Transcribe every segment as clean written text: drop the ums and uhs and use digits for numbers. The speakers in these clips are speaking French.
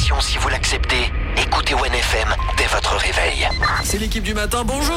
mission si vous l'acceptez. Écoutez OneFM dès votre réveil. C'est l'équipe du matin, bonjour.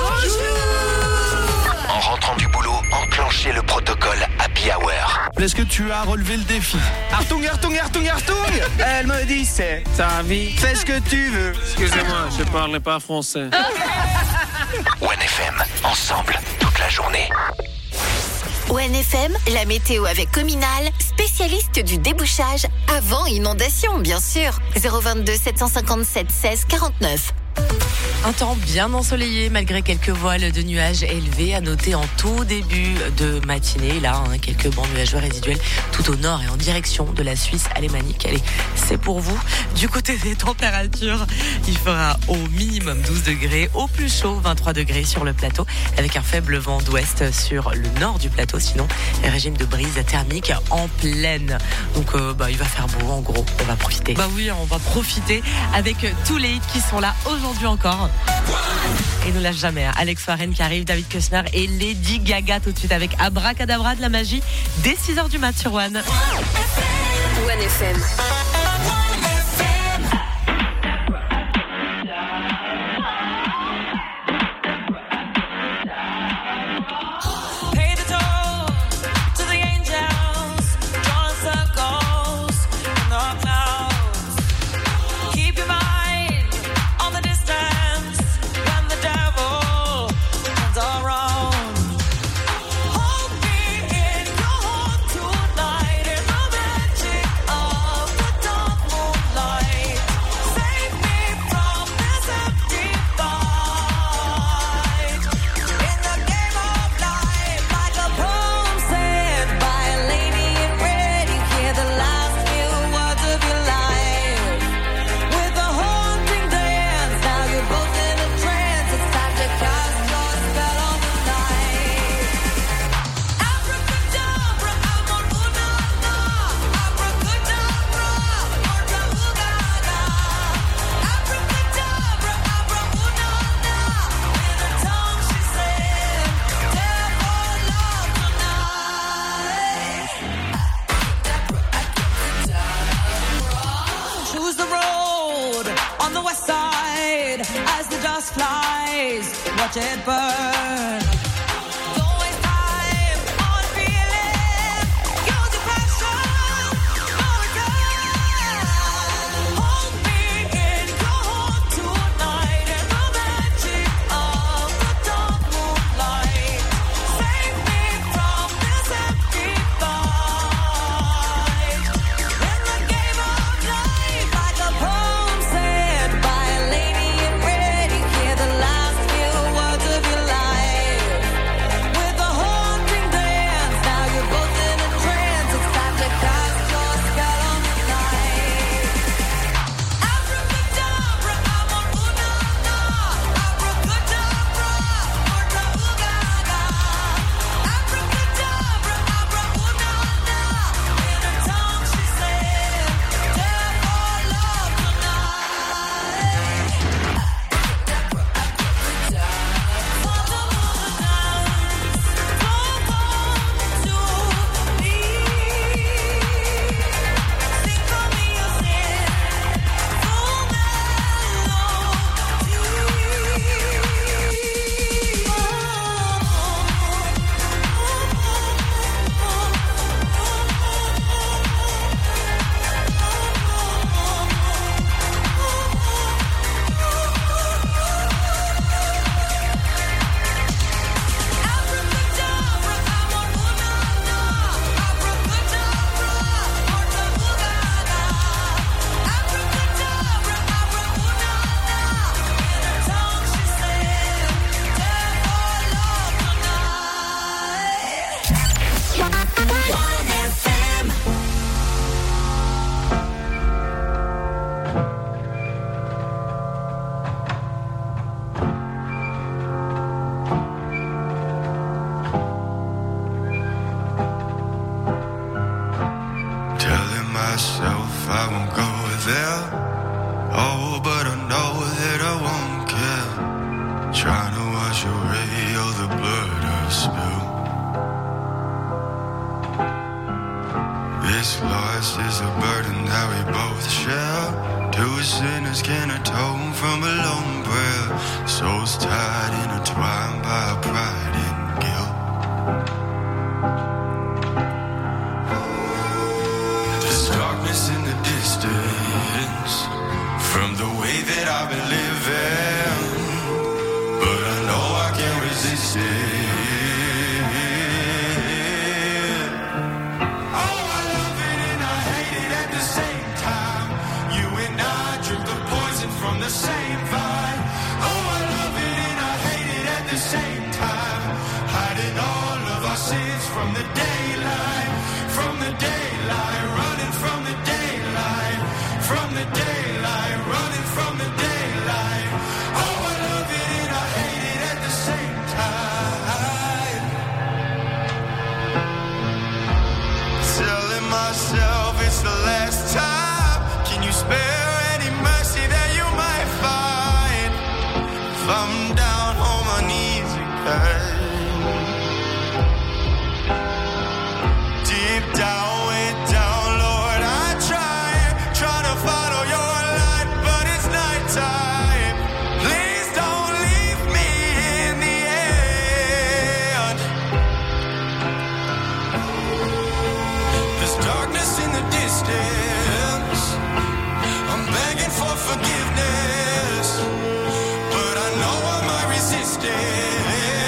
En rentrant du boulot, enclenchez le protocole Happy Hour. Est-ce que tu as relevé le défi? Artung, Artung, Artung, Artung. Elle me dit c'est ta vie, fais ce que tu veux. Excusez-moi, je parle pas français. OneFM, ensemble, toute la journée. OneFM, la météo avec Cominal, spécialiste du débouchage avant inondation, bien sûr. 022 757 16 49. Un temps bien ensoleillé malgré quelques voiles de nuages élevés à noter en tout début de matinée. Là, quelques bancs nuageux résiduels tout au nord et en direction de la Suisse alémanique. Allez, c'est pour vous. Du côté des températures, il fera au minimum 12 degrés, au plus chaud 23 degrés sur le plateau avec un faible vent d'ouest sur le nord du plateau. Sinon, régime de brise thermique en pleine. Donc, il va faire beau en gros. On va profiter. Bah oui, on va profiter avec tous les hits qui sont là aujourd'hui encore. Et ne lâche jamais. Alex Warren qui arrive, David Kushner et Lady Gaga tout de suite avec Abracadabra de la magie dès 6h du mat sur One. OneFM. Watch it burn. This loss is a burden that we both share. darkness can atone from a lone breath. Souls tied, intertwined by pride and guilt. There's darkness in the distance from the way that I've been living, but I know I can't resist it. The same vibe. Oh, I love it and I hate it at the same time. Hiding all of our sins from the daylight, from the daylight, running from the daylight, from the daylight, running from the daylight. Oh, I love it and I hate it at the same time. Telling myself it's the last time. Can you spare any mercy that you might find? If I'm down on my knees again, deep down, way down, Lord, I try to follow your light, but it's nighttime. Please don't leave me in the end. There's darkness in the distance. I'm begging for forgiveness, but I know I might resist it.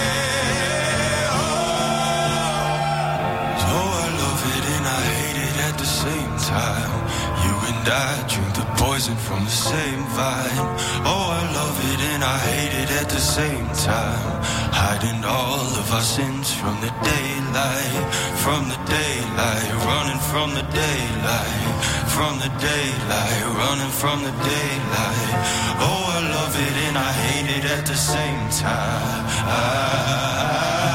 Oh, I love it and I hate it at the same time. You and I drink the poison from the same vine. Oh, I love it and I hate it at the same time. Hiding all of our sins from the daylight, from the daylight, running from the daylight, from the daylight, running from the daylight. Oh, I love it and I hate it at the same time.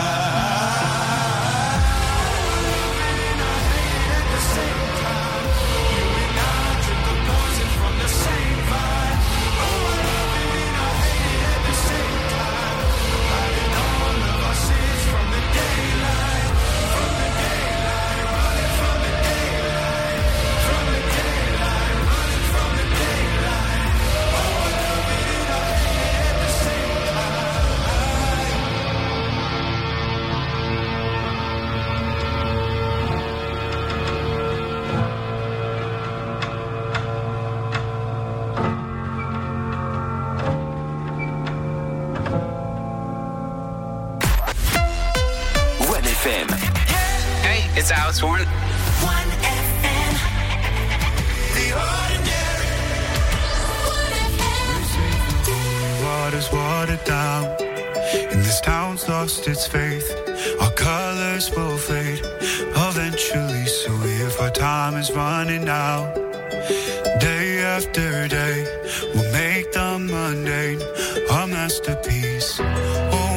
Hey, it's Alex Warren. 1FM. The ordinary. 1FM. Water's watered down, and this town's lost its faith. Our colors will fade eventually, so if our time is running out, day after day, we'll make the mundane our masterpiece. Oh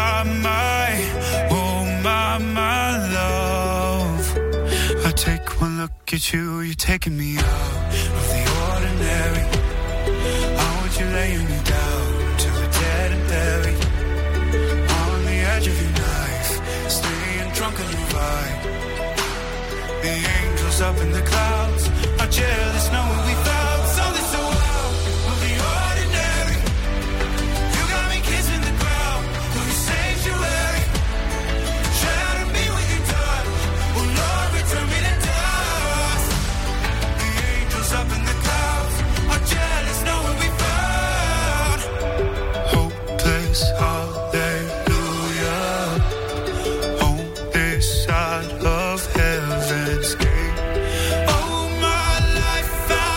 my love, I take one look at you, you're taking me out of the ordinary. I want you laying me down till we're dead and buried, on the edge of your knife, staying drunk on your vibe. The angels up in the clouds are jealous knowing we found something so wild of the ordinary. You got me kissing the ground of your sanctuary. Shatter me with your touch, oh Lord, return me to dust. The angels up in the clouds are jealous knowing we found hopeless hallelujah on this side of heaven's gate. Oh, my life I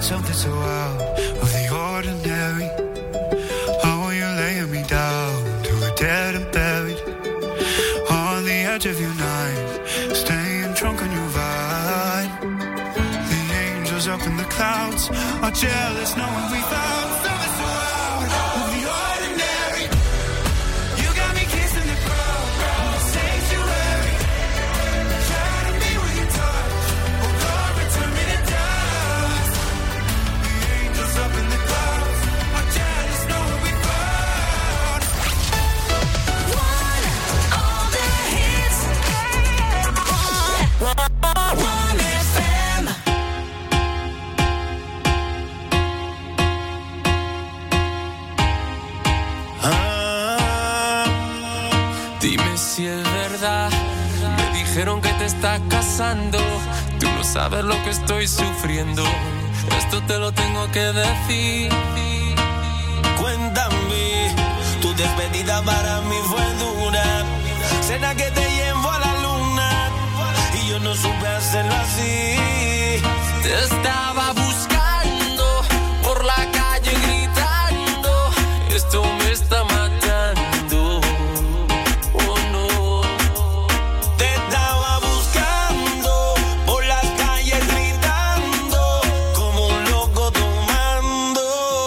something so out of the ordinary. How are you laying me down to a dead and buried on the edge of your night, staying drunk on your vibe. The angels up in the clouds are jealous knowing we found something so out of the ordinary. You got me kissing the ground, sanctuary. Trying to be with your touch, oh Lord, return me to dust. The angels up in the clouds are jealous knowing we found All the hits. One FM. Dime si es verdad. Me dijeron que te estás casando. Tú no sabes lo que estoy sufriendo. Esto te lo tengo que decir. Cuéntame, tu despedida para mí fue dura. Cena que te llevo a la luna y yo no supe hacerlo así. Te estaba buscando por la calle gritando. Esto me está matando. Oh no. Te estaba buscando por las calles gritando como un loco tomando.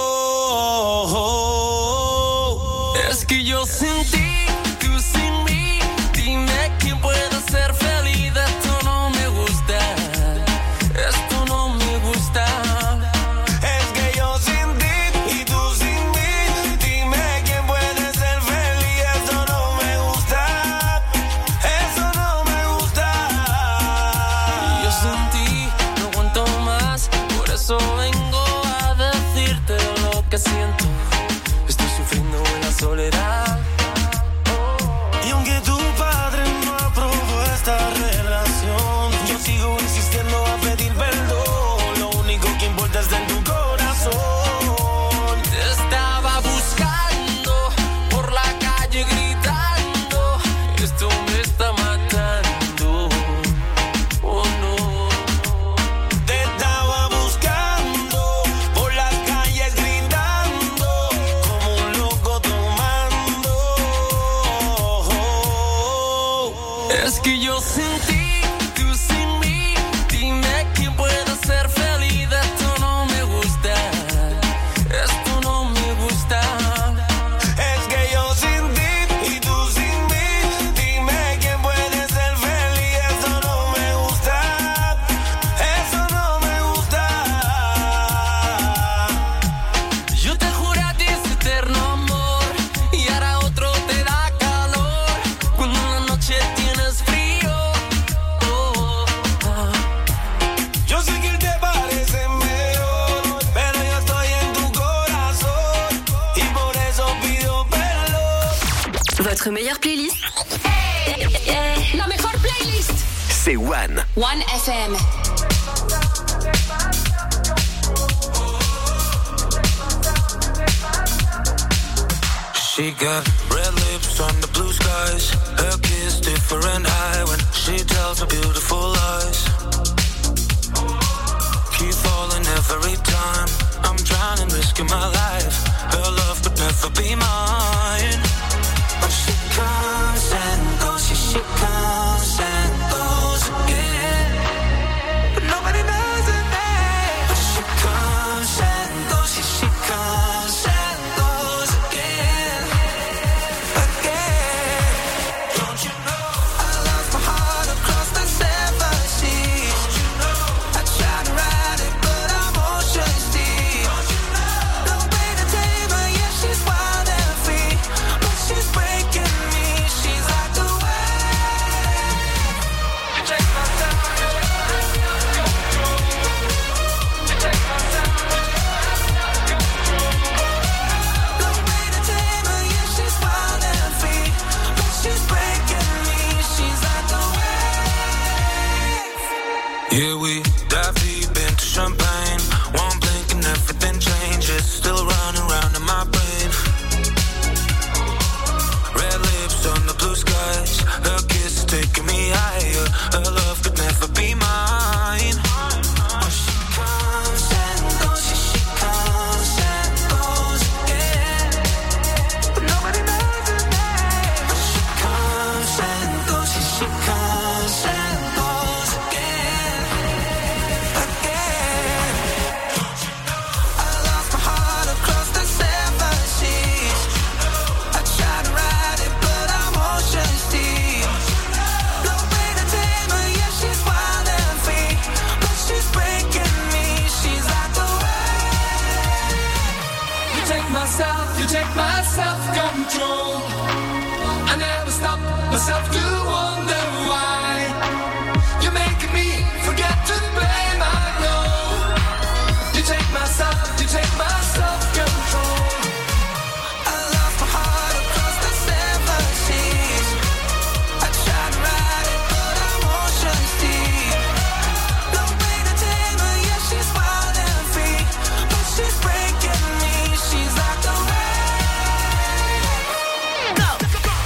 Es que yo sin ti, tú sin mí. Dime quién puede ser feliz. Esto no me gusta. Esto no me gusta. Es que yo sin ti y tú sin mí. Dime quién puede ser feliz. Eso no me gusta. Eso no me gusta. Yo sin ti no aguanto más. Por eso vengo a decirte lo que siento. Estoy sufriendo en la soledad. Y aunque tu padre no aprobó esta relación, yo sigo insistiendo a pedir perdón. Lo único que importa es en tu corazón. Te estaba buscando por la calle gritando. Esto me está matando. Oh no. Te estaba buscando por las calles gritando como un loco tomando. Es que yo sin ti, tú sin mí. Dime quién puede ser feliz. Esto no me gusta. Esto no me gusta. Es que yo sin ti y tú sin mí. Dime quién puede ser feliz. Eso no me gusta. Eso no me gusta. Yo te juré a ti ese eterno amor y ahora otro te da calor cuando en la noche tienes frío. Oh, ah. Yo sé que él te parece mejor, pero yo estoy en tu corazón y por eso pido perdón. Votre meilleure playlist? La mejor playlist. C'est One. One FM. She got red lips on the blue skies. Her kiss different high when she tells her beautiful lies. Keep falling every time. I'm drowning, risking my life. Her love could never be mine. But she comes and goes, yeah, she comes and goes again. But nobody knows her name. But she comes and goes, yeah, she comes and goes again. Again. Don't you know I lost my heart across the seven seas? Don't you know I tried to ride it, but I'm ocean's deep. Don't you know no way to tame her, yeah, she's wild and free, but she's breaking me. She's like the wave. You take my time. You take my time. No way to tame her, yeah, she's wild and free, but she's breaking me. She's like the wave. Yeah, we dive deep into champagne. One blink and everything changes. Still running round in my brain. Red lips on the blue skies. Her kiss is taking me higher. Her love could never be mine. But she comes and goes. myself to wonder why you're making me forget to blame. I know you take my self-control. I lost my heart across the seven seas. I tried to ride it, but emotions deep. No way to tame her, yeah, she's wild and free, but she's breaking me. She's like the rain. Go.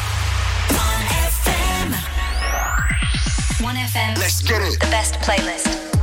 1FM. Let's get it. The best playlist.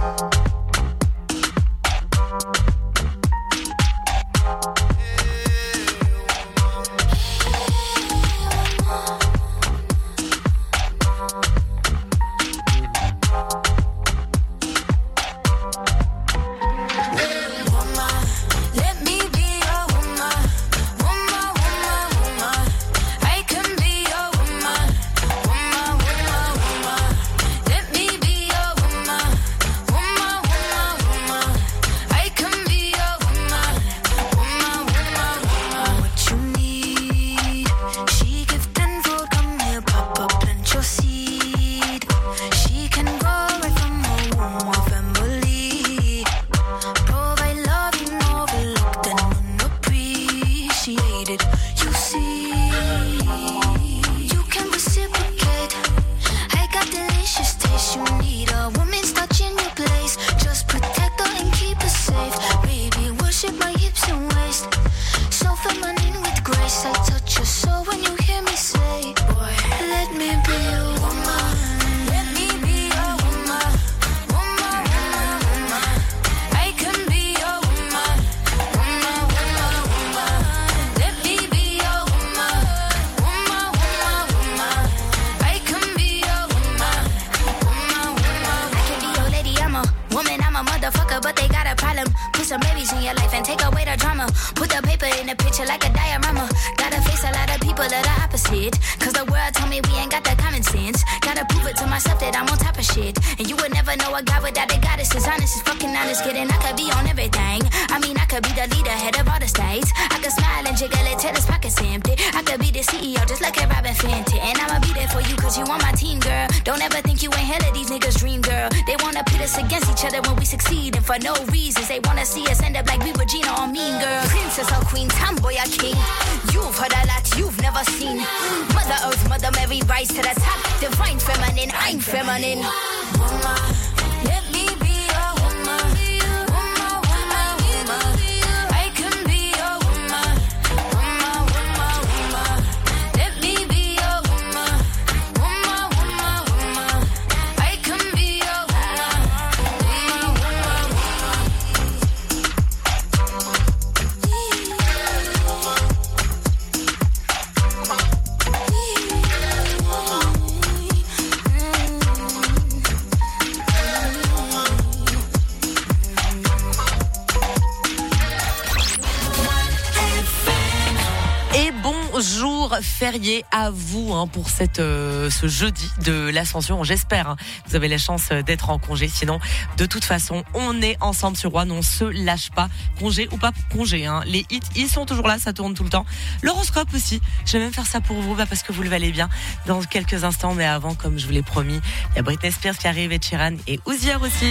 Let me be your woman, woman, woman, woman. I can be your woman, woman, woman, woman. Let me be your woman, woman, woman, woman. I can be your woman, woman, woman, woman. What you need, she give tenfold. Come here, Papa, plant your seed. She can grow right from her womb, our family. Provide love you overlooked and unappreciated. You see, you can reciprocate. I got delicious taste. You need a woman's touch in your place. Just protect her and keep her safe. Baby, worship my hips and waist. So feminine with grace. I touch your soul when you hear me say, boy, let me be your woman. Let me be your woman, woman, woman, woman. I can be your woman, woman, woman, woman. Let me be your woman, woman, woman, woman. I can be your woman, woman, woman. I can be your lady, I'm a woman, I'm a motherfucker, but they got a problem. Put some babies in your life and take away the drama. Put the paper in the picture like a diorama. Gotta face a lot of people that are opposite, cause the world told me we ain't got that common sense. Gotta prove it to myself that I'm on top of shit. And you would never know a guy without a goddess is honest, is fucking honest. Kidding, I could be on everything. I mean, I could be the leader, head of all the states. I could smile and jiggle it till his pockets empty. I could be the CEO just like a Robin Fenty. And I'ma be there for you cause you on my team, girl. Don't ever think you ain't hell of these niggas' dream, girl. They wanna pit us against each other when we succeed, and for no reasons. They wanna see us end up like we Regina or Mean Girl. Princess or Queen, tomboy or king. You've heard a lot you've never seen. Mother Earth, Mother Mary, rise to the top. Divine feminine, I'm feminine. Woman, let me be your woman, woman, woman, woman. I can be your woman, woman, woman, woman. Let me be your woman, woman, woman, woman. I can be your woman, woman, woman, woman. Et bonjour férié à vous pour ce jeudi de l'Ascension. J'espère vous avez la chance d'être en congé. Sinon, de toute façon, on est ensemble sur One. On se lâche pas. Congé ou pas congé. Les hits, ils sont toujours là. Ça tourne tout le temps. L'horoscope aussi. Je vais même faire ça pour vous parce que vous le valez bien dans quelques instants. Mais avant, comme je vous l'ai promis, il y a Britney Spears qui arrive, et Sheeran et Ouzier aussi.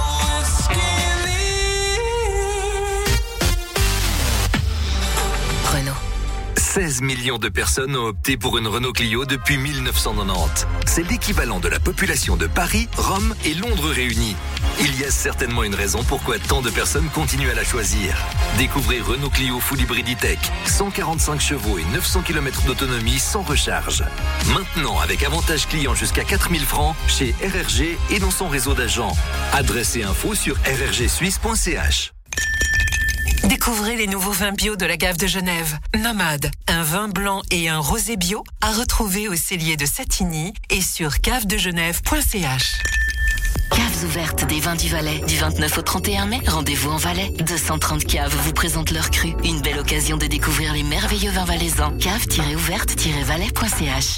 Renault. 16 millions de personnes ont opté pour une Renault Clio depuis 1990. C'est l'équivalent de la population de Paris, Rome et Londres réunis. Il y a certainement une raison pourquoi tant de personnes continuent à la choisir. Découvrez Renault Clio Full Hybrid E-Tech, 145 chevaux et 900 km d'autonomie sans recharge. Maintenant avec avantage client jusqu'à 4000 francs chez RRG et dans son réseau d'agents. Adresse et info sur rrgsuisse.ch. Découvrez les nouveaux vins bio de la Cave de Genève. Nomade, un vin blanc et un rosé bio à retrouver au cellier de Satigny et sur cavedegenève.ch. Caves ouvertes des vins du Valais. Du 29 au 31 mai, rendez-vous en Valais. 230 caves vous présentent leur cru. Une belle occasion de découvrir les merveilleux vins valaisans. Cave-ouverte-valais.ch.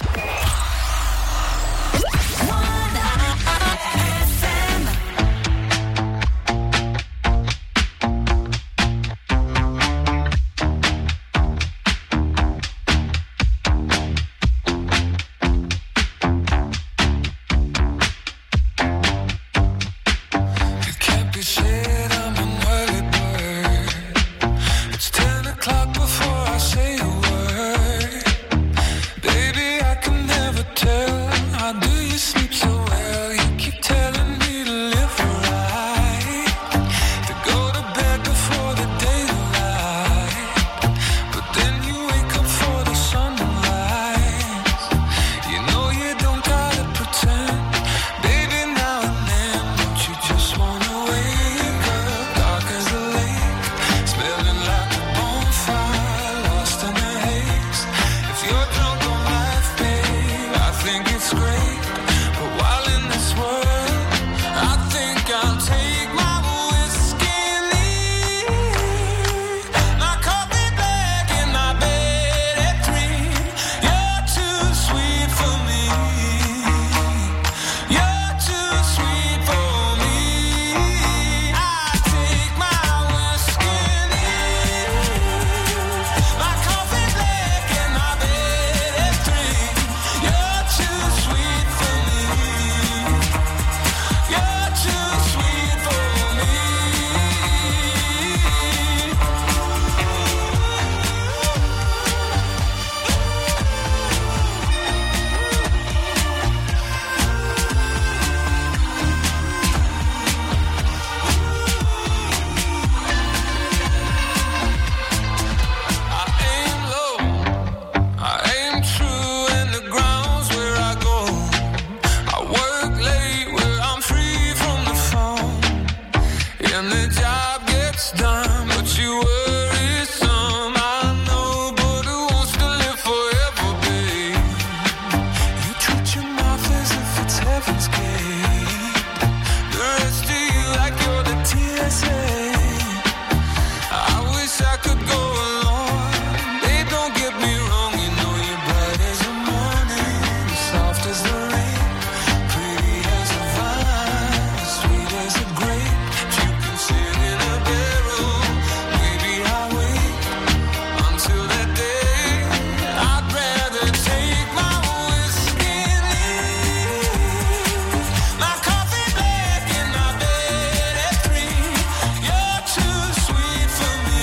and the job gets done, but you worry some. I know, but who wants to live forever, babe? You treat your mouth as if it's heaven's gate. The rest of you like you're the TSA. I wish I could go along. Babe, don't get me wrong, you know you're bright as the morning, soft as the rain, pretty as a vine, sweet as a grape. You can sit in a bedroom, maybe I'll wait until that day. I'd rather take my whiskey and leave my coffee black in my bed at 3. You're too sweet for me.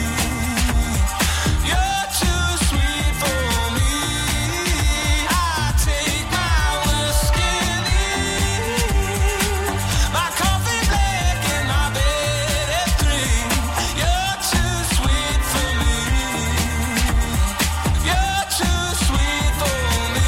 You're too sweet for me. I take my whiskey and leave my coffee black in my bed at 3. You're too sweet for me. You're too sweet for me.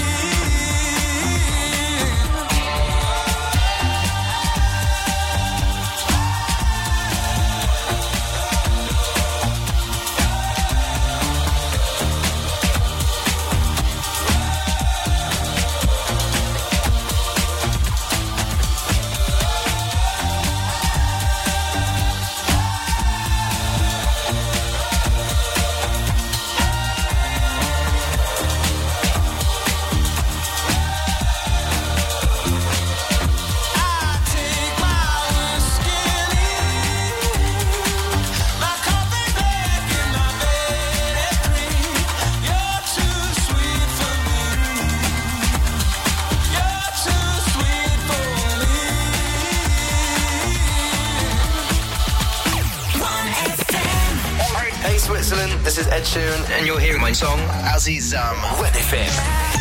Hey Switzerland, this is Ed Sheeran and you're hearing my song Azizam. Red FM.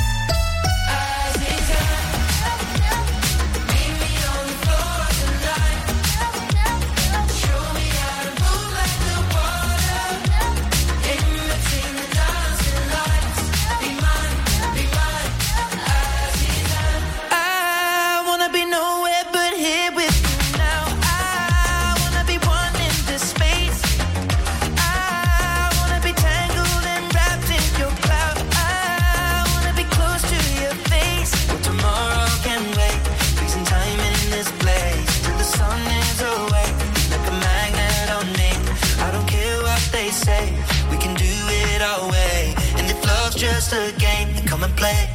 I wanna be nowhere but here with you now. I wanna be one in this space. I wanna be tangled and wrapped in your cloud. I wanna be close to your face. Well, tomorrow can wait. Freezing time in this place till the sun is away. Like a magnet on me. I don't care what they say. We can do it our way. And if love's just a game, then come and play.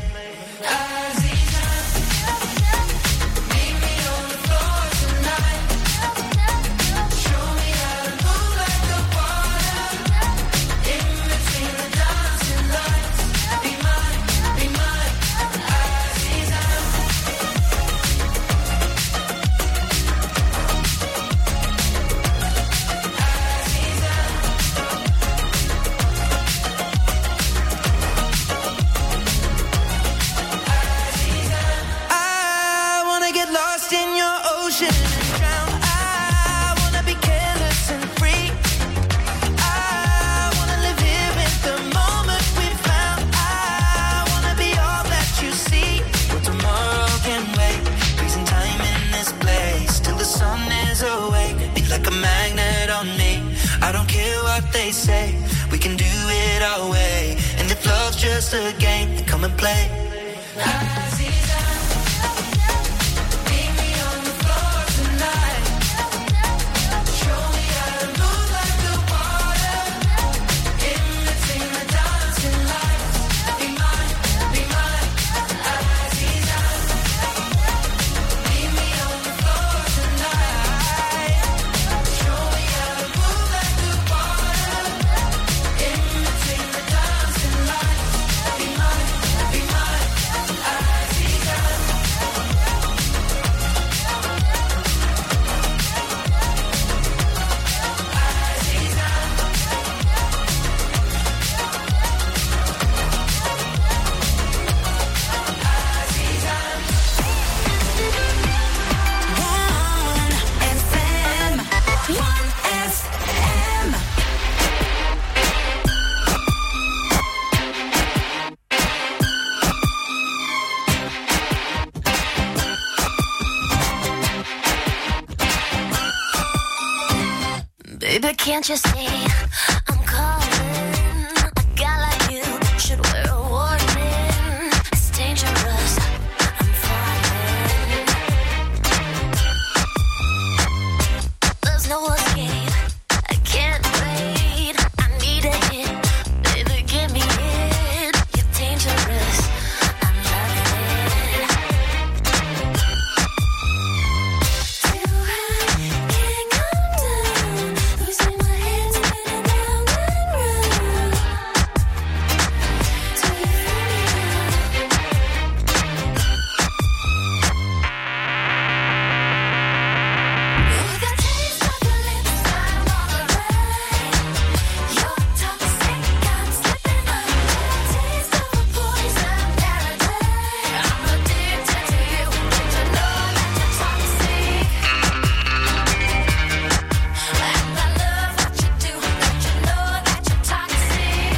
I wanna get lost in your ocean and drown. I wanna be careless and free. I wanna live here in the moment we found. I wanna be all that you see. Well, tomorrow can wait. Freezing time in this place till the sun is awake. Be like a magnet on me. I don't care what they say. We can do it our way. And if love's just a game, then come and play. Be mine, be mine. Baby, can't you see I'm calling? A guy like you should wear a warning. It's dangerous, I'm falling. There's no escape, I can't wait. I need a hit, baby, give me it. You're dangerous, I'm loving it. Too high, can't come down. Losing my head, spinning round and round. Till you feel me now. The taste of your lips, I'm on the ride. You're toxic, I'm slipping under. Taste of a poison paradise. I'm addicted to you, don't you know that you're toxic? And I love what you do, don't you know that you're toxic?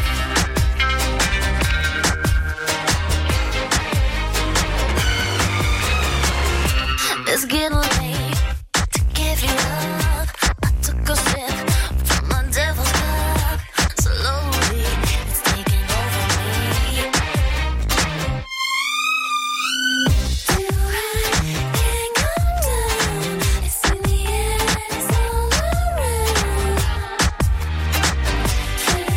It's getting late to give you up. I took a sip from my devil's cup. Slowly, it's taking over me. Too high, can't come down. It's in the air, it's all around. Feel it,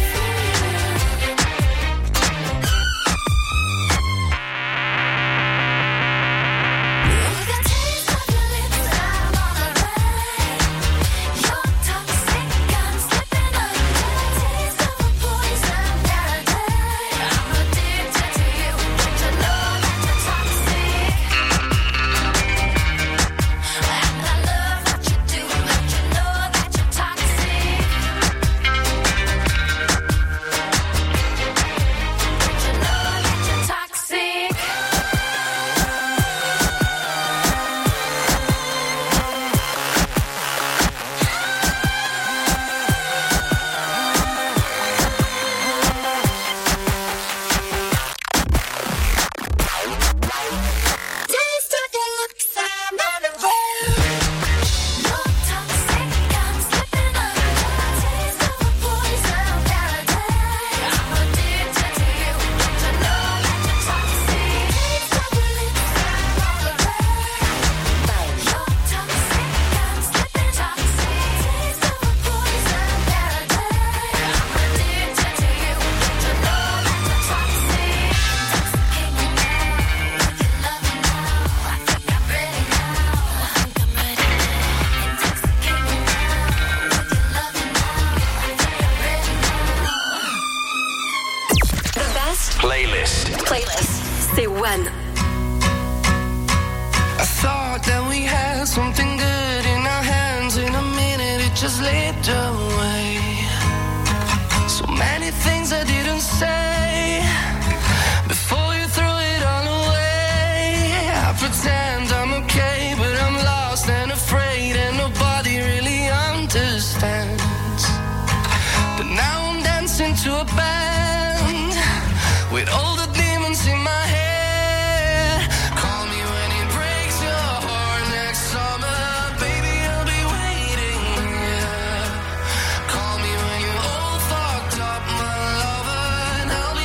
the taste of your lips, I'm on the ride. You're toxic, I'm slipping under. Taste of a poison paradise. I'm addicted to you, don't you know that you're toxic? And I love what you do, don't you know that you're toxic? Don't you know that you're toxic? Taste of your lips, I'm on the road. You're toxic, I'm slipping under. Taste of a poison paradise. I'm addicted to you, don't you know that you're toxic? Taste of your lips, I'm on the road. You're toxic, I'm slipping toxic. Taste of a poison paradise. I'm addicted to you, don't you know that you're toxic? Intoxicate me now, with your loving now. I think I'm ready now. I think I'm ready now. Intoxicate me now, with your loving now. I think I'm ready now. The best Playlist. playlist. C'est One. I thought that we had something good in our hands. In a minute, it just slipped away. So many things I didn't say before you threw it all away. I pretend I'm okay, but I'm lost and afraid, and nobody really understands. But now I'm dancing to a band with all the demons in my head. Call me when it breaks your heart next summer, baby, I'll be waiting. Yeah. Call me when you're all fucked up, my lover, and I'll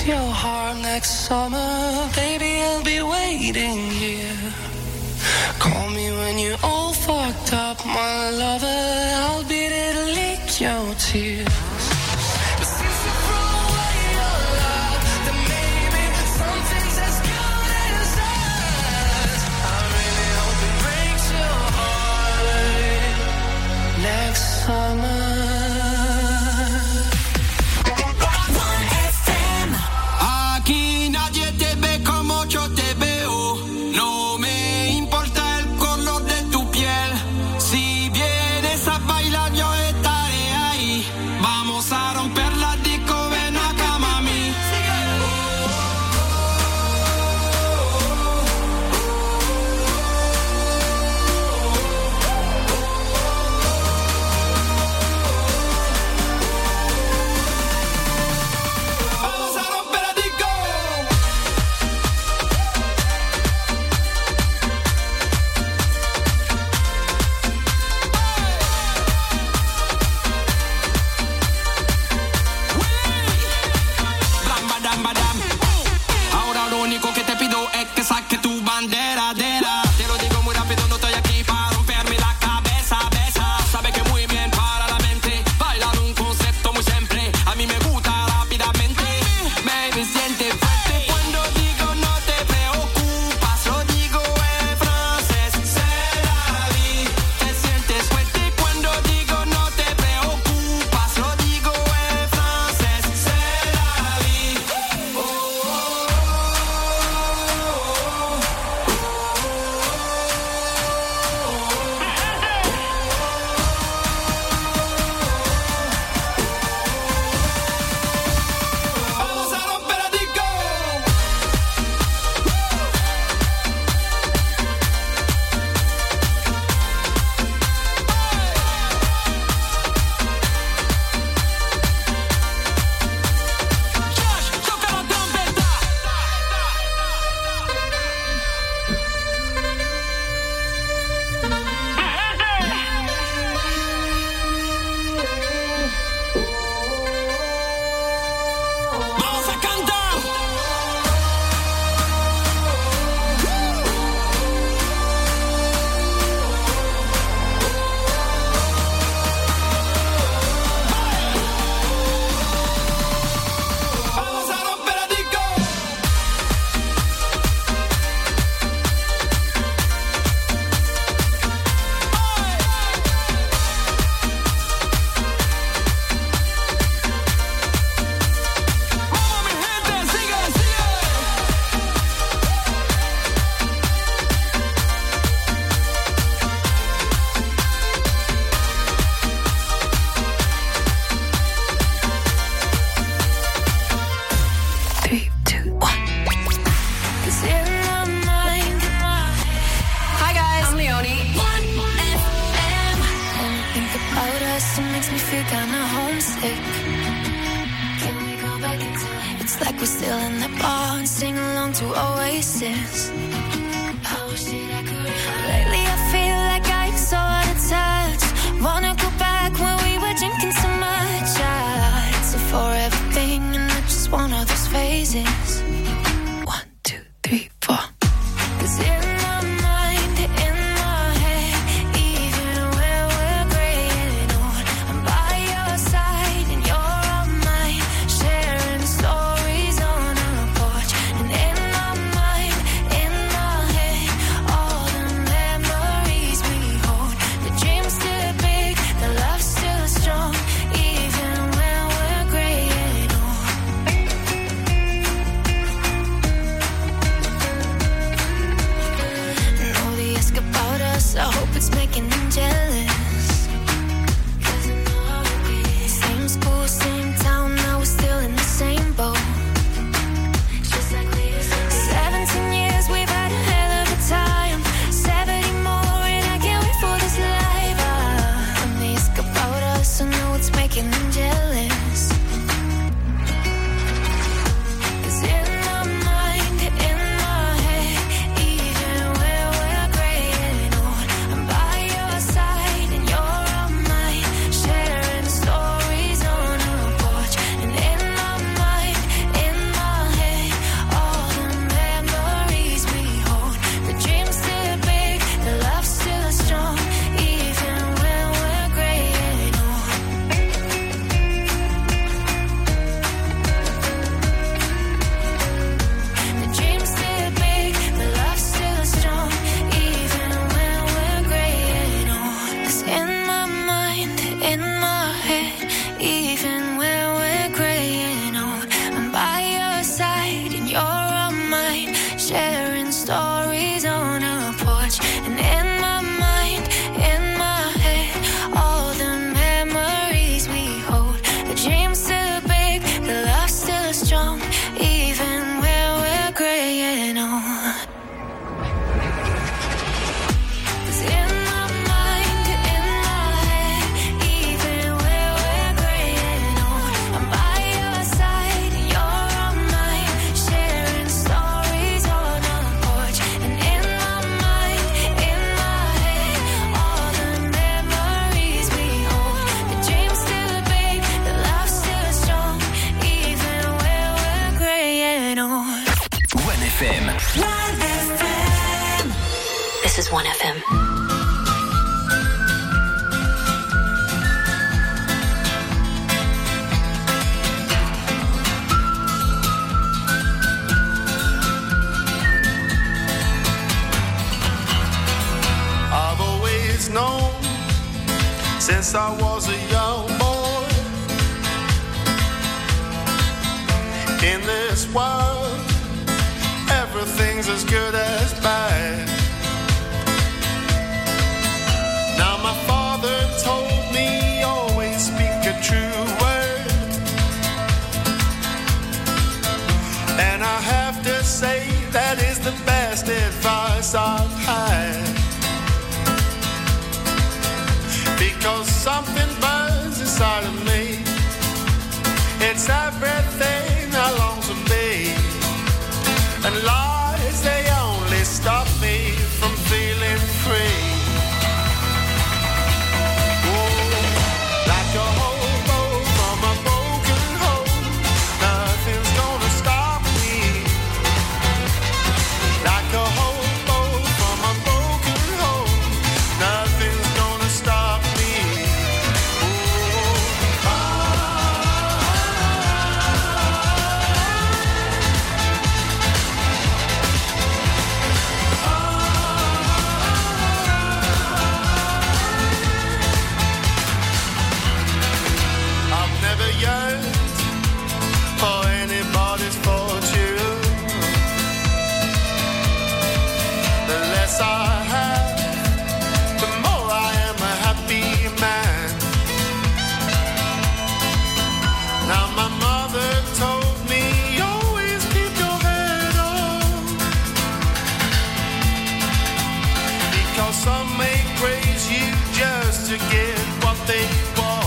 your heart next summer, baby, I'll be waiting here. Call me when you're all fucked up, my lover. I'll be there to lick your tears. But since you threw away your love, then maybe something's as good as us. I really hope it breaks your heart next summer. Aquí nadie te ve como yo te veo. No me importa el color de tu piel. Si vienes a bailar yo estaré ahí. Vamos a romper la disco, ven acá mami. Vamos a romper la disco. Blam, badam, badam. Ahora lo único que te pido es que saques tu bandera, te lo digo muy rápido, no estoy aquí para romperme la cabeza, besa. Sabe que muy bien para la mente, bailar un concepto muy simple, a mí me gusta rápidamente. Baby, siente fuerte cuando digo no te preocupas, lo digo en francés, c'est la vie. Te sientes fuerte cuando digo no te preocupas, lo digo en francés, c'est la vie. Vamos a romper la disco. Josh, toca la trompeta. Vamos a cantar. Vamos a romper la disco. Vamos mi gente, sigue, sigue. Hi guys, I'm Leonie. When I think about us, it makes me feel kinda homesick. Can we go back in time? It's like we're still in the bar and sing along to Oasis. I wish that I could. Lately I feel like I'm so out of touch. Wanna go back when we were drinking so much. It's a forever thing and not just one of those phases. 1, 2, 3, 4. 'Cause in my mind, in my head, even when we're gray and old, I'm by your side and you're on mine, sharing stories on our porch. And in my mind, in my head, all the One FM. I've always known since I was a young boy in this world everything's as good as bad. Now my father told me always speak a true word, and I have to say that is the best advice I've had. Because something burns inside of me. It's everything I long to be. And lies, they only stop me from feeling free. Oh, like a hobo from a broken home, nothing's gonna stop me. Like a hobo from a broken home, nothing's gonna stop me. Yearned for anybody's fortune. The less I have, the more I am a happy man. Now my mother told me always keep your head on, because some may praise you just to get what they want.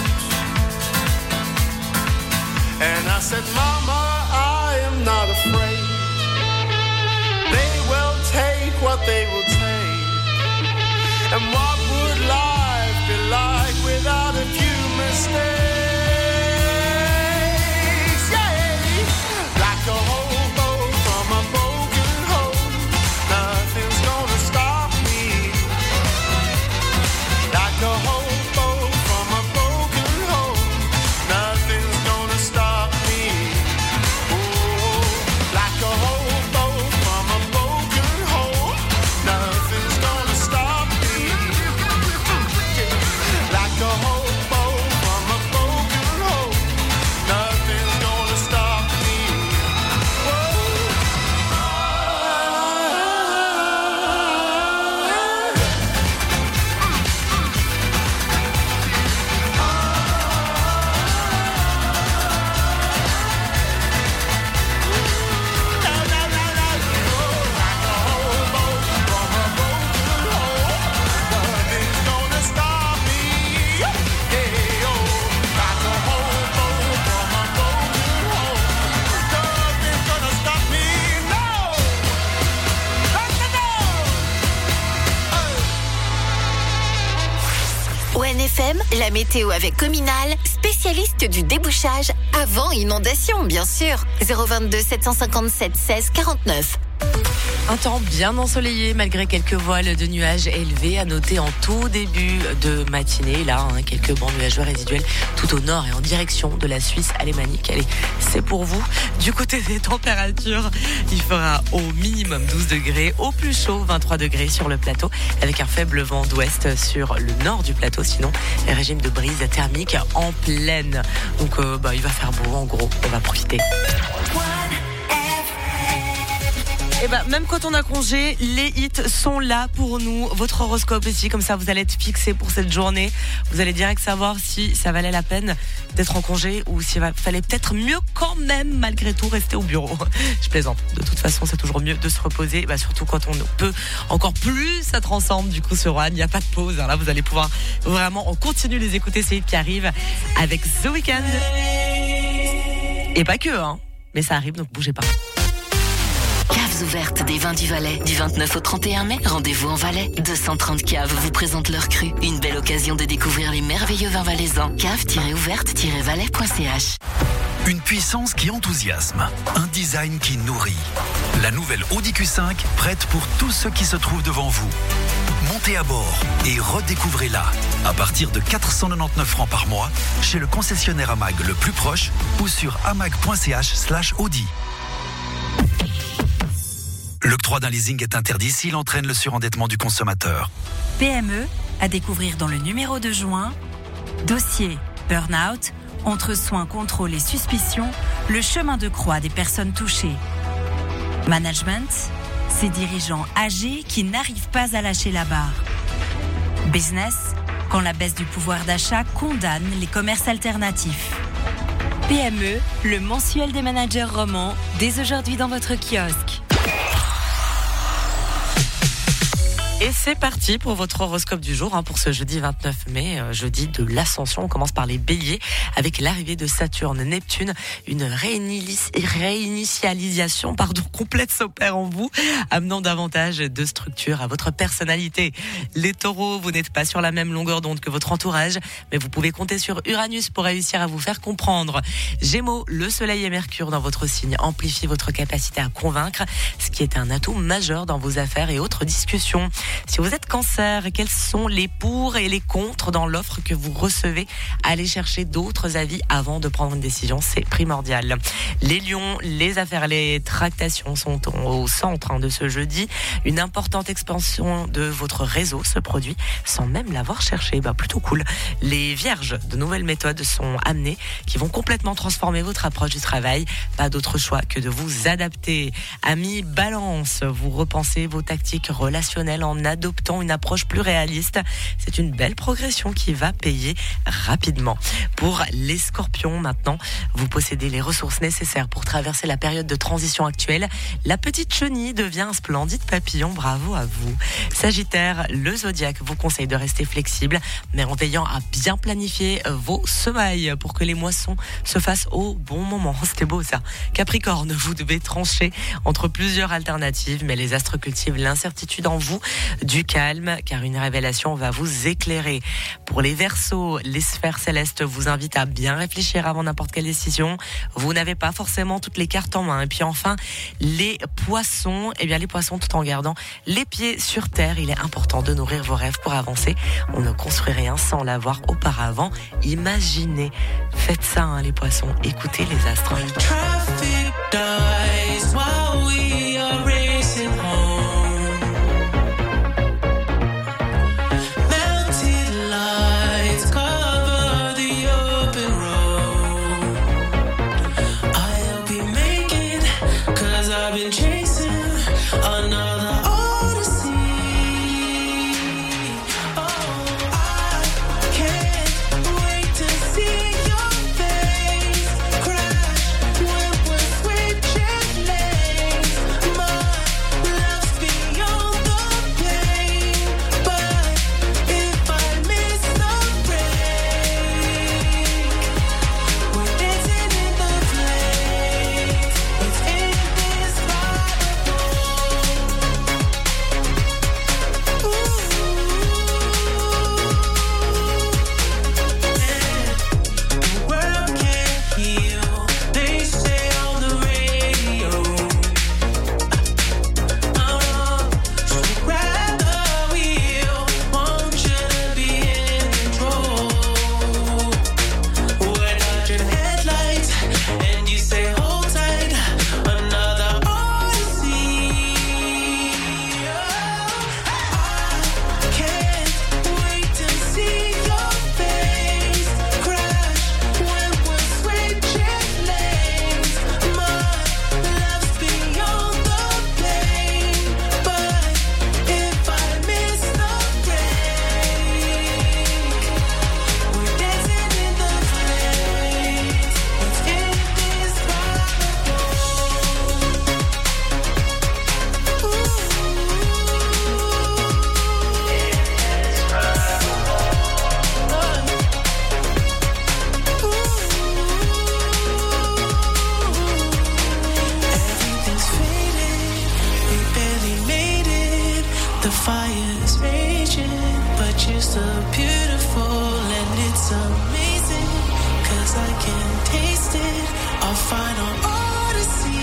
And I said, Mama, I am not afraid. They will take what they will take. And what would life be like without a few mistakes? Yeah, like a hobo from a broken home, nothing's gonna stop me. Like a hobo from a broken home, nothing's gonna stop me. Oh, like a hobo from a broken home, nothing's gonna stop me. Like a hobo from a broken home, nothing's gonna stop me. ONFM, la météo avec Communal, spécialiste du débouchage avant inondation, bien sûr. 022 757 16 49. Un temps bien ensoleillé malgré quelques voiles de nuages élevés à noter en tout début de matinée. Là, quelques bancs nuageux résiduels tout au nord et en direction de la Suisse alémanique. Allez, c'est pour vous. Du côté des températures, il fera au minimum 12 degrés, au plus chaud 23 degrés sur le plateau avec un faible vent d'ouest sur le nord du plateau. Sinon, régime de brise thermique en pleine. Donc, il va faire beau en gros. On va profiter. Et même quand on a congé, les hits sont là pour nous. Votre horoscope ici, comme ça vous allez être fixé pour cette journée. Vous allez direct savoir si ça valait la peine d'être en congé ou s'il fallait peut-être mieux quand même, malgré tout, rester au bureau. Je plaisante. De toute façon, c'est toujours mieux de se reposer, surtout quand on peut encore plus être ensemble. Du coup, sur One, il n'y a pas de pause. Là, vous allez pouvoir vraiment, on continue les écouter, ces hits qui arrivent avec The Weeknd. Et pas que, mais ça arrive, donc bougez pas. Cave Caves ouvertes des Vins du Valais. Du 29 au 31 mai, rendez-vous en Valais. 230 caves vous présentent leur cru. Une belle occasion de découvrir les merveilleux vins valaisans. Cave-ouverte-valais.ch. Une puissance qui enthousiasme, un design qui nourrit. La nouvelle Audi Q5, prête pour tous ceux qui se trouvent devant vous. Montez à bord et redécouvrez-la. À partir de 499 francs par mois, chez le concessionnaire AMAG le plus proche ou sur amag.ch/Audi. L'octroi d'un leasing est interdit s'il entraîne le surendettement du consommateur. PME, à découvrir dans le numéro de juin. Dossier, burn-out, entre soins, contrôle et suspicion, le chemin de croix des personnes touchées. Management, ces dirigeants âgés qui n'arrivent pas à lâcher la barre. Business, quand la baisse du pouvoir d'achat condamne les commerces alternatifs. PME, le mensuel des managers romans, dès aujourd'hui dans votre kiosque. Et c'est parti pour votre horoscope du jour, pour ce jeudi 29 mai, jeudi de l'Ascension. On commence par les béliers avec l'arrivée de Saturne, Neptune. Une réinitialisation complète s'opère en vous, amenant davantage de structure à votre personnalité. Les taureaux, vous n'êtes pas sur la même longueur d'onde que votre entourage, mais vous pouvez compter sur Uranus pour réussir à vous faire comprendre. Gémeaux, le soleil et Mercure dans votre signe amplifient votre capacité à convaincre, ce qui est un atout majeur dans vos affaires et autres discussions. Si vous êtes Cancer, quels sont les pour et les contre dans l'offre que vous recevez? Allez chercher d'autres avis avant de prendre une décision, c'est primordial. Les lions, les affaires, les tractations sont au centre de ce jeudi. Une importante expansion de votre réseau se produit sans même l'avoir cherché. Plutôt cool. Les vierges, de nouvelles méthodes sont amenées qui vont complètement transformer votre approche du travail. Pas d'autre choix que de vous adapter. Amis Balance, vous repensez vos tactiques relationnelles en adoptant une approche plus réaliste. C'est une belle progression qui va payer rapidement. Pour les Scorpions, maintenant, vous possédez les ressources nécessaires pour traverser la période de transition actuelle. La petite chenille devient un splendide papillon. Bravo à vous. Sagittaire, le zodiaque vous conseille de rester flexible, mais en veillant à bien planifier vos semailles pour que les moissons se fassent au bon moment. C'était beau ça. Capricorne, vous devez trancher entre plusieurs alternatives, mais les astres cultivent l'incertitude en vous. Du calme, car une révélation va vous éclairer. Pour les Verseaux, les sphères célestes vous invitent à bien réfléchir avant n'importe quelle décision. Vous n'avez pas forcément toutes les cartes en main. Et puis enfin, les Poissons, les Poissons, tout en gardant les pieds sur terre, il est important de nourrir vos rêves pour avancer. On ne construit rien sans l'avoir auparavant imaginé. Faites ça, les Poissons. Écoutez les astres. Traffic dies while we are racing home. Melted lights cover the open road. I'll be making, 'cause I've been chasing another odyssey. Oh, I can't wait to see your face crash when we're once I can taste it, I'll find our odyssey.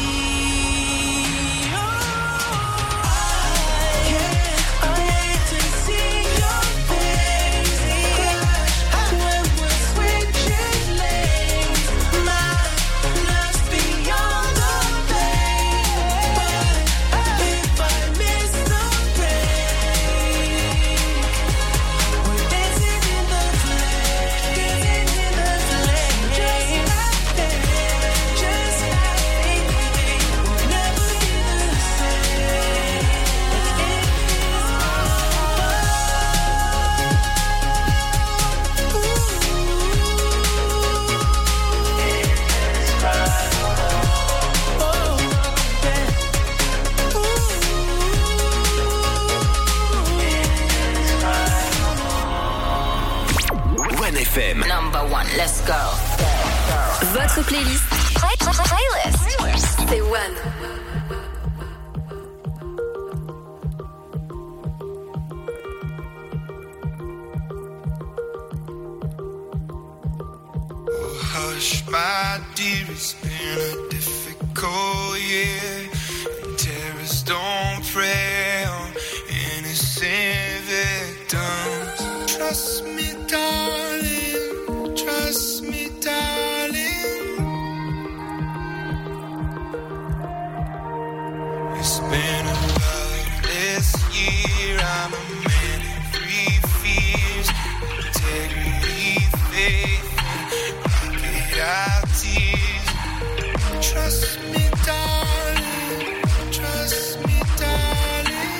FM. Number one, let's go. Votre playlist. Playlist. C'est One. Hush, my dear, it's been a difficult year. And terrorists don't prey on innocent victims. Trust me, darling. Trust me, darling. It's been a loveless year. I'm a man in free fears. Integrity, faith. Our tears. Trust me, darling. Trust me, darling.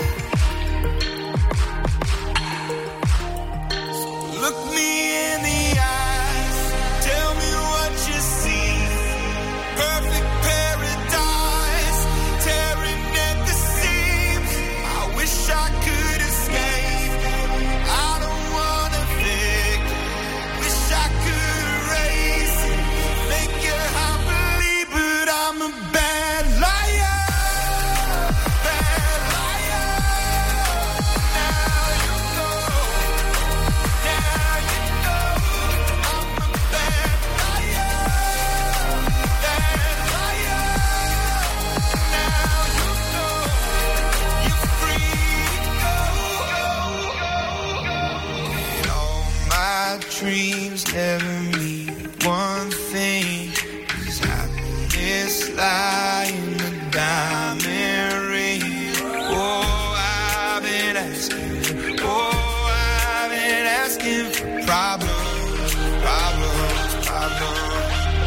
So look me in the eyes. Tell me what you see. Perfect paradise, tearing at the seams. I wish I could escape. I don't wanna think. Wish I could erase. Make your heart believe, but I'm a bad liar. Bad liar. Now you know. Now you know. I'm a bad liar. Bad liar. Now you know. You're free to go. And all my dreams never mean one thing. Is happiness lie in the diamond ring? Oh, I've been asking. Oh, I've been asking for problems, problems, problems.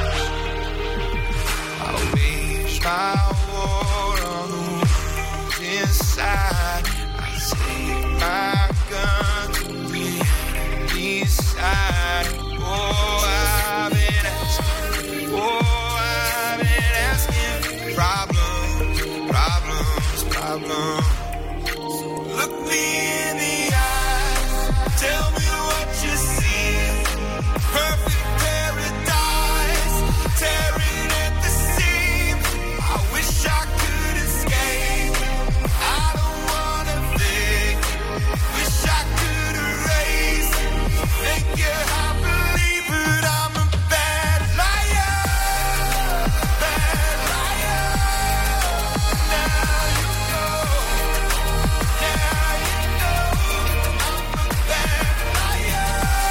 I wage my war on the wounds inside. I take my gun to the enemy's side. Oh, I've been asking. Oh, I've been asking for problems, problems, problems. So look me in the eyes. Tell me what you see. Perfect paradise, tearing at the seams. I wish I could escape. I don't wanna think. Wish I could erase. Make your heart believe, but I'm a bad liar. Bad liar. Now you know. Now you know. I'm a bad liar.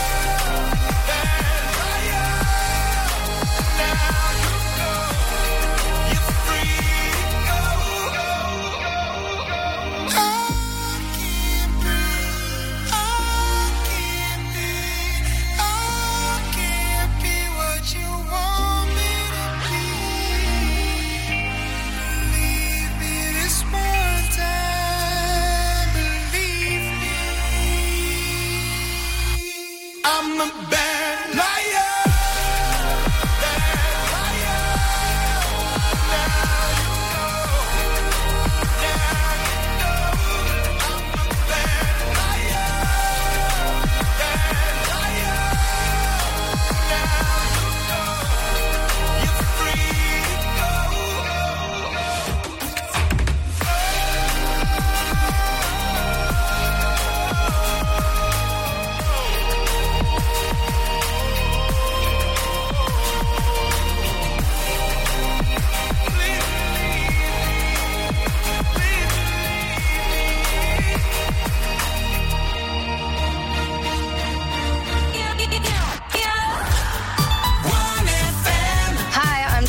Bad liar. Now you know. You're free to go. I can't breathe. I can't be what you want me to be. Believe me this one time. Believe me. I'm a bad liar. Bad liar. Now you know. Now you know. I'm a bad liar. Bad liar. Now you know. You're free to go.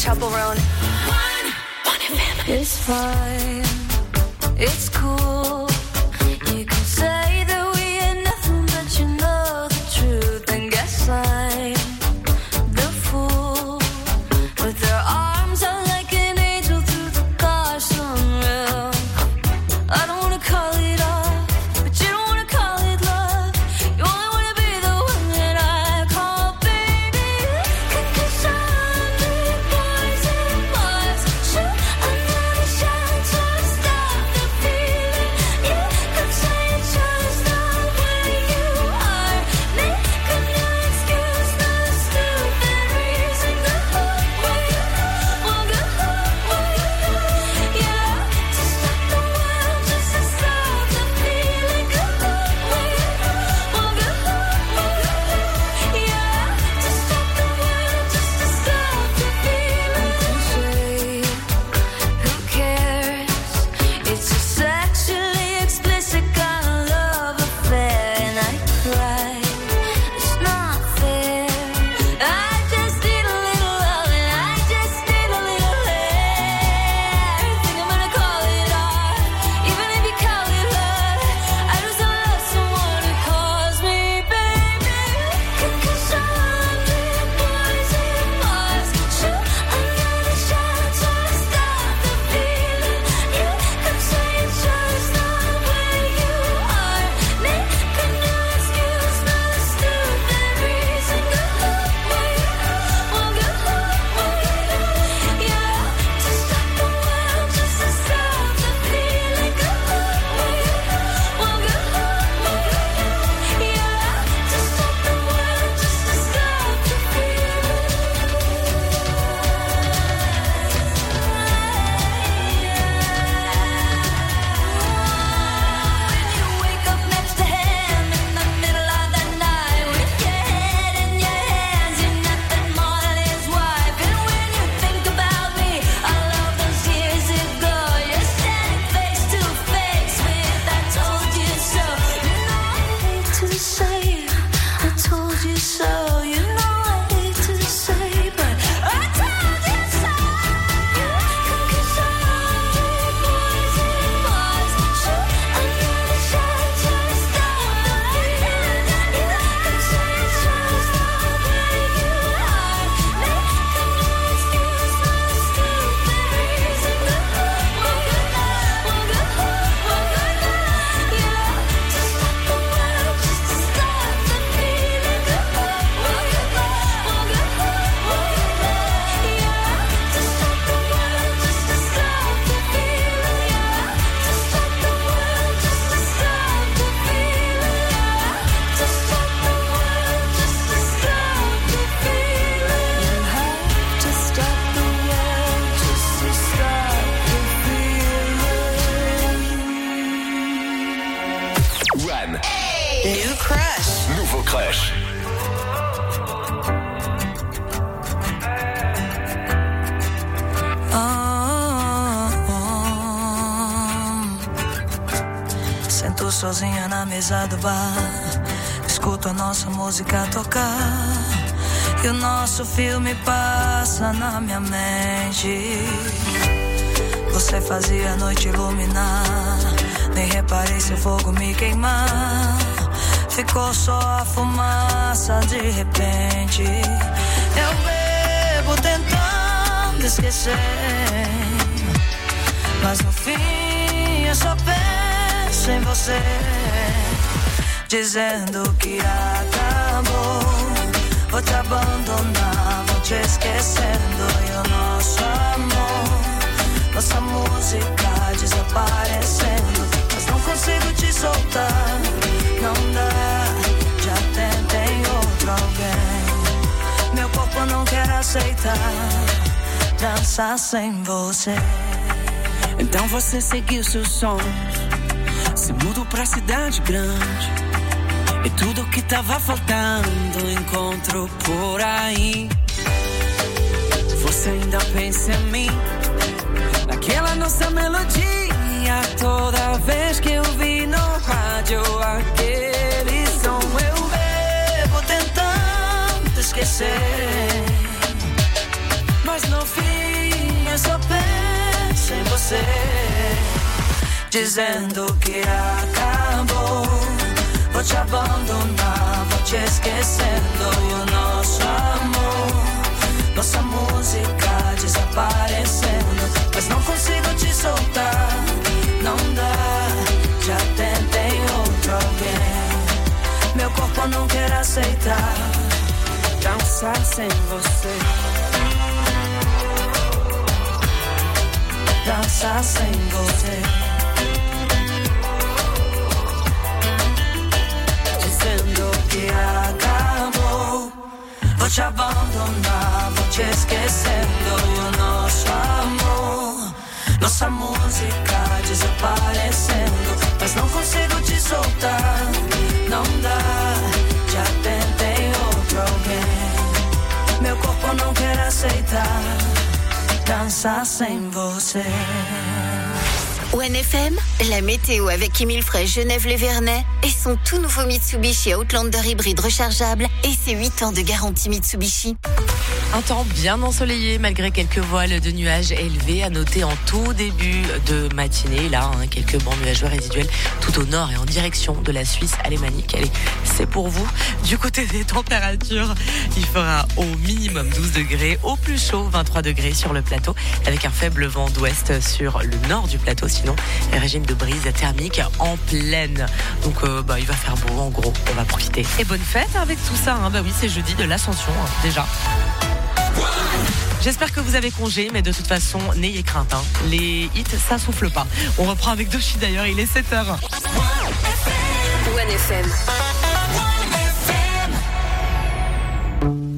Chappell Roan. It's fine, it's cool. You can say that we ain't nothing, but you know the truth. And guess I'm the fool. With their arms out like an angel through the car sunroof. I don't wanna call it off, but you don't wanna call it love. You only wanna be the one that I call baby. 'Cause I'm big boys and boys. Shoot another shot to stop the feeling. You could say it's just the way you are. Make a new excuse, no stupid reason. Go away, well, go away. Yeah, to stop the world, just to stop the feeling. Go away, well, go away. Yeah, to stop the world, just to stop the feeling. Who cares? It's a sexually explicit kind of love affair, and I cry. It's not fair. I just need a little love, and I just need a little hair. Think I'm gonna call it art, even if you call it love. I just don't love someone who calls me baby. 'Cause I'm big boys and boys. Shoot another shot to stop the feeling. You could say it's just the way you are. Make a new excuse, no stupid reason. Go away, well, go away. Yeah, to stop the world, just to stop the feeling. Go away, well, go away. Yeah, to stop the world, just to stop the When you wake up next to him in the middle of the night, with your head in your hands, you're nothing more than his wife. And when you think about me, all of those years ago, you're standing face to face with I told you so. You know I hate to say it, I told you so. You know I hate to say, but I told you so. 'Cause I'm big boys and boys. Shoot another shot to stop the feeling. You could say it's just the way you are. Make a new excuse, no stupid reason. Go away, well, go away. Yeah, to stop the world, just to stop the feeling. Go away, well, go away. Yeah, to stop the world, just to stop the feeling. Yeah, to stop the world, just to stop the feeling. Yeah, to stop the world, just to stop the feeling. You have to stop the world, just to stop the feeling. One. New Crush. Nouveau Crush. Sento sozinha na mesa do bar, escuto a nossa música tocar e o nosso filme passa na minha mente. Você fazia a noite iluminar, nem reparei se o fogo me queimar. Ficou só a fumaça de repente. Eu bebo tentando esquecer, mas no fim eu só penso em você, dizendo que acabou. Vou te abandonar, vou te esquecendo. E o nosso amor, nossa música desaparecendo. Mas não consigo te soltar, não dá. Já tentei outro alguém, meu corpo não quer aceitar dançar sem você. Então você seguiu seus sonhos, se mudou pra cidade grande, e tudo que tava faltando encontrou por aí. Você ainda pensa em mim, naquela nossa melodia, toda vez que eu vi no rádio aquele som. Eu bebo tentando esquecer, Mas no fim eu só penso em você, dizendo que acabou. Vou te abandonar, vou te esquecendo. E o nosso amor, nossa música desaparecendo. Mas não consigo te soltar, não dá. Já tentei outro alguém, meu corpo não quer aceitar dançar sem você, dançar sem você, dizendo que acabou. Vou te abandonar, vou te esquecendo. E o nosso amor, nossa música desaparecendo. Mas não consigo te soltar, não dá. Já tentei outro alguém, meu corpo não quer aceitar dançar sem você. ONFM, la météo avec Émile Frey, Genève-les-Vernets et son tout nouveau Mitsubishi Outlander hybride rechargeable et ses 8 ans de garantie Mitsubishi. Un temps bien ensoleillé malgré quelques voiles de nuages élevés à noter en tout début de matinée. Là, quelques bancs nuageux résiduels tout au nord et en direction de la Suisse alémanique. Allez, c'est pour vous. Du côté des températures, il fera au minimum 12 degrés, au plus chaud 23 degrés sur le plateau avec un faible vent d'ouest sur le nord du plateau. Sinon, régime de brise thermique en pleine. Donc, il va faire beau en gros. On va profiter. Et bonne fête avec tout ça. Bah oui, c'est jeudi de l'Ascension déjà. J'espère que vous avez congé, mais de toute façon, n'ayez crainte. Les hits, ça souffle pas. On reprend avec Doshi d'ailleurs, il est 7h. ONFM.